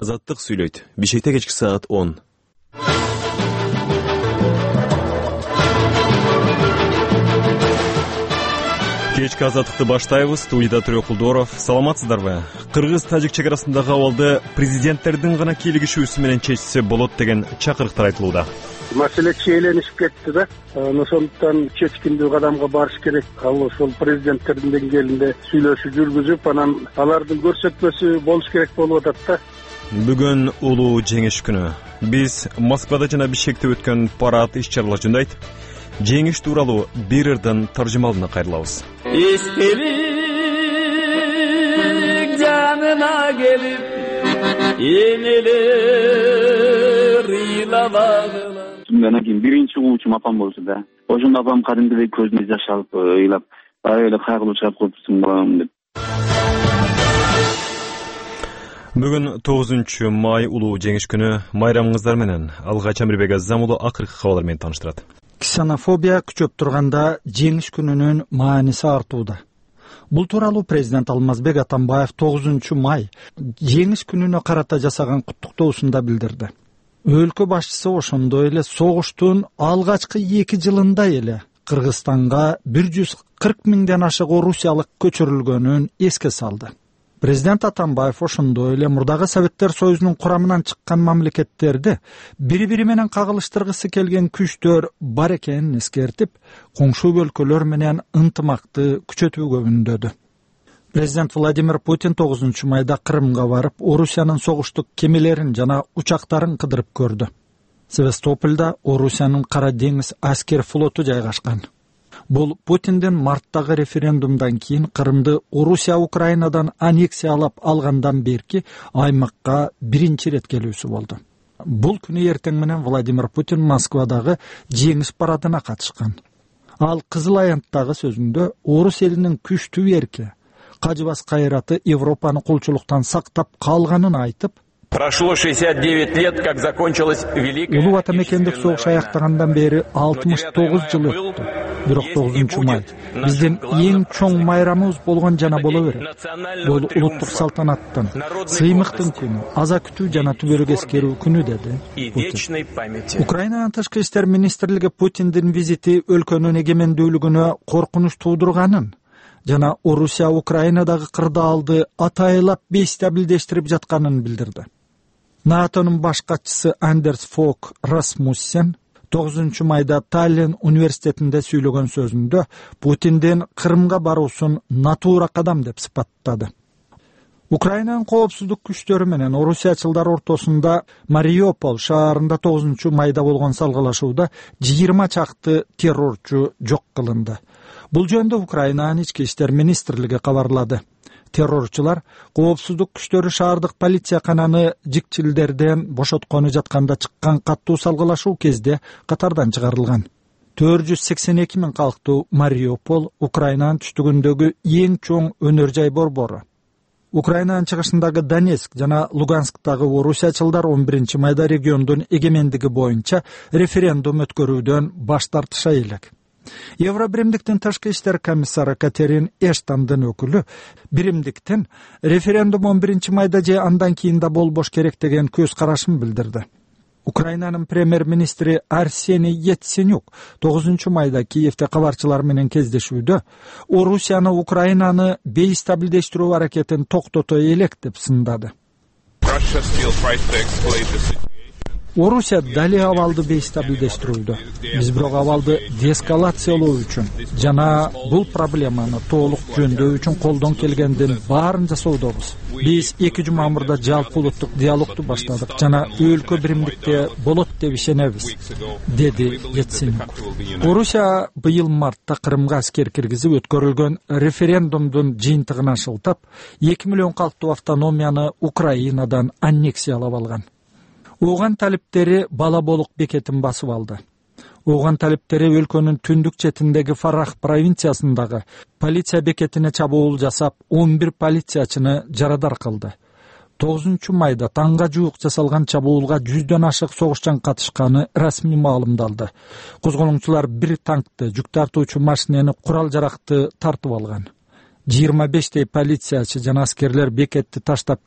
Азаттык сүйлөйт. Бишкекте кечки саат 10. Кечки азаттыкты баштайбыз. Студияда Төрөк Кулдоров. Саламатсыздарбы? Кыргыз-тажик чекарасындагы абалды президенттердин гана кийлигишүүсү менен чечсе болот деген чакырыктар айтылууда. Маселе чийленип кетти да. Ошондуктан чечкиндүү кадамга барыш керек. Ал ошол президенттердин деңгээлинде сүйлөшүү жүргүзүп, анан алардын көрсөтмөсү болуш керек болуп атат да. Бүгүн улуу жеңиш күнү. Биз Москвада жана Бишкекте өткөн парад иш-чаралар жөнүндө айтып, жеңиш тууралуу бир ырдын таржымалына кайрылабыз. İstelik canına gelip yeneler ilavağılar. Bundan keyin birinchi uçum apam bolsa da. Oşunda apam kadimdek көзүнө жаш алып ыйлап, öyle кайгылуу чыгып коюпсуң балам деп. Бүгүн 9 май улуу жеңиш күнү. Майрамыңыздар менен Алгач Амирбек Азам улу акыркы кабарлар менен тааныштырат. Ксенофобия күчөп турганда жеңиш күнүнүн мааниси артууда. Бул тууралуу президент Алмазбек Атамбаев 9 май жеңиш күнүнө карата жасаган куттуктоосунда билдирди. Өлкө башчысы ошондой эле согуштун алгачкы 2 жылында эле Кыргызстанга 140 миңден ашык орусиялык көчүрүлгөнүн эске салды. Президент Атамбаев ошондой эле мурдагы Советтер Союзунун курамынан чыккан мамлекеттерди бири-бири менен кагылыштыргысы келген күчтөр бар экенин эскертип, коңшу өлкөлөр менен ынтымакты күчөтүүгө үндөдү. Президент Владимир Путин 9 майда Крымга барып, Орусиянын согуштук кемелерин жана учактарын кыдырып көрдү. Севастополда Орусиянын Кара деңиз аскер флоту жайгашкан. Бул Путиндин марттагы референдумдан кийин Крымды Орусия Украинадан аннексиялап алгандан берки аймакка биринчи ирет келүүсү болду. Бул күнү эртең менен Владимир Путин Москвадагы жеңиш парадына катышкан. Ал Кызыл аянттагы сөзүндө орус элинин күчтүү эрки, кажыбас кайраты Европаны кулчулуктан сактап калганын айтып, Прошло 69 лет, как закончилась Великая Улуу ата мекендик согуш аяктагандан бери 69 жыл өттү. Бирок 9 май биздин эң чоң майрамыбыз болгон жана боло берет. Бул улуттук салтанаттын, сыймыктын күнү, аза күтүү жана түбөлүк эскерүү күнү деди Путин. Украинанын тышкы иштер министрлиги Путиндин визити өлкөнүн эгемендүүлүгүнө коркунуч туудурганын жана Орусия Украинадагы кырдаалды атайылап бейстабилдештирип жатканын билдирди. НАТОнун баш катчысы Андерс Фок Расмуссен 9 майда Таллин университетинде сүйлөгөн сөзүндө Путиндин Крымга баруусун натуура кадам деп сыпаттады. Украинанын коопсуздук күчтөрү менен орусиячылдар ортосунда Мариуполь шаарында 9 майда болгон салгылашууда 20 чакты террорчу жок кылынды. Бул жөнүндө Украинанын ички иштер министрлиги кабарлады. Террорчулар коопсуздук күчтөрү шаардык полиция кананы жикчилдерден бошоткону жатканда чыккан каттуу салгылашуу кезде катардан чыгарылган. 482 миң калктуу Мариуполь Украинанын түштүгүндөгү эң чоң өнөр жай борбору. Украинанын чыгышындагы Донецк жана Лугансктагы орусиячылдар 11 майда региондун эгемендиги боюнча референдум өткөрүүдөн баш тартыша элек. Евробиримдиктин тышкы иштер комиссары Катерин Эштондун өкүлү биримдиктин референдум 11 майда же андан кийин да болбош керек деген көз карашын билдирди. Украинанын премьер-министри Арсений Яценюк 9 майда Киевте кабарчылар менен кездешүүдө Орусияны Украинаны бейстабилдештирүү аракетин токтото элек деп сындады. Орусия дали абалды бейстабилдештирүүдө. Биз бирок абалды деэскалациялоо үчүн жана бул проблеманы толук жөндөө үчүн колдон келгендин баарын жасоодобуз. Биз 2 жума мурда жалпы улуттук диалогду баштадык жана өлкө биримдикте болот деп ишенебиз, деди Яценюк. Орусия быйыл мартта Крымга аскер киргизип өткөрүлгөн референдумдун жыйынтыгына шылтап 2 миллион калктуу автономияны Украинадан аннексиялап алган. Оған талиптери бала болук бекетин басып алды. Оған талиптери өлкөнүн түндүк четиндеги Фарах провинциясындагы полиция бекетине чабуул жасап, 11 полициячыны жарадар кылды. 9 майда таңга жуук жасалган чабуулга 100дөн ашык согушчан катышканы расмий маалымдалды. Козголоңчулар 1 танкты, жүк тартуучу машинени, курал жаракты тартып алган. 25 полициячы жана аскерлер бекетти таштап